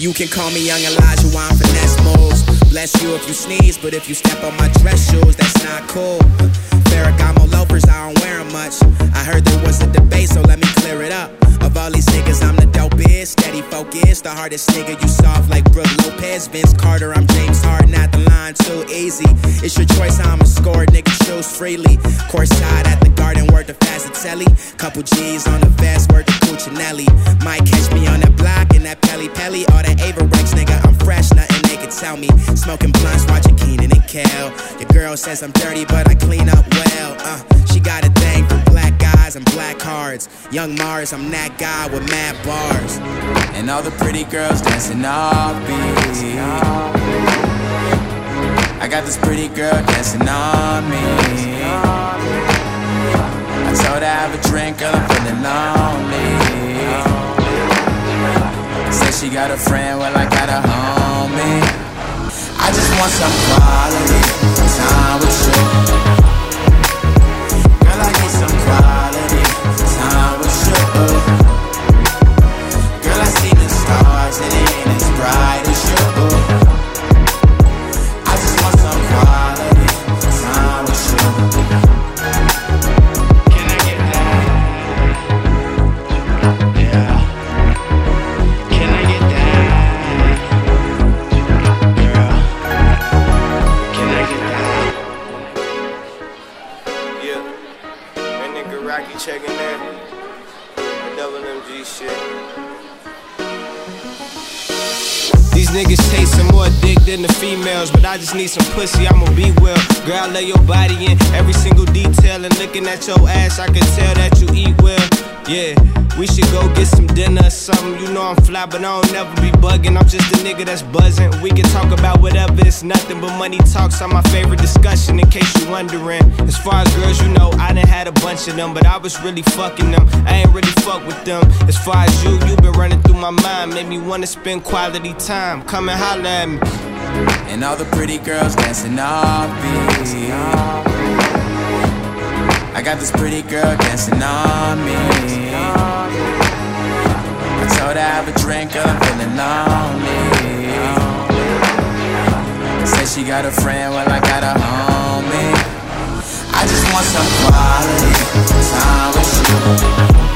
You can call me Young Elijah while I'm finesse moves. Bless you if you sneeze, but if you step on my dress shoes, that's not cool. Ferragamo loafers, I don't wear them much. I heard there was a debate, so let me clear it up. Of all these niggas, I'm the dopest, steady focused. The hardest nigga, you soft like Brooke Lopez. Vince Carter, I'm James Harden at the line, too easy. It's your choice, I'ma score, nigga, choose freely. Courtside at the Garden, word to Fasatelli. Couple G's on the vest, word to Cuccinelli. Might catch me on that block in that Pelly Pelly. Or that Averex, nigga, I'm fresh, nothing they can tell me. Smoking blunts, watching Keenan and Kel. Your girl says I'm dirty, but I clean up well. She got a thing for black guys and black cards. Young Mars, I'm that guy with mad bars. And all the pretty girls dancing off beat. I got this pretty girl dancing on me. I told her have a drink, girl, I'm feeling lonely. Said she got a friend, well I got a homie. I just want some quality time with you. Girl, I need some quality time with you. Girl, I see the stars, it ain't as bright as you. I just want some quality time with you. Can I get that? Yeah. Can I get that? Girl, can I get that? Yeah. That nigga Rocky checking that. Double MG shit. These niggas chasing more dick than the females, but I just need some pussy, I'ma be well. Girl, I lay your body in every single detail, and looking at your ass, I can tell that you eat well. Yeah, we should go get some dinner or something. You know I'm fly, but I don't never be bugging. I'm just a nigga that's buzzing. We can talk about whatever, it's nothing but money talks on my favorite discussion, in case you wondering. As far as girls, you know, I done had a bunch of them, but I was really fucking them. I ain't really fuck with them. As far as you been running through my mind, made me wanna spend quality time. Come and holler at me. And all the pretty girls dancing off beat. I got this pretty girl dancing on me. I told her have a drink, girl, I'm feeling lonely. Said she got a friend, well I got a homie. I just want some quality time with you.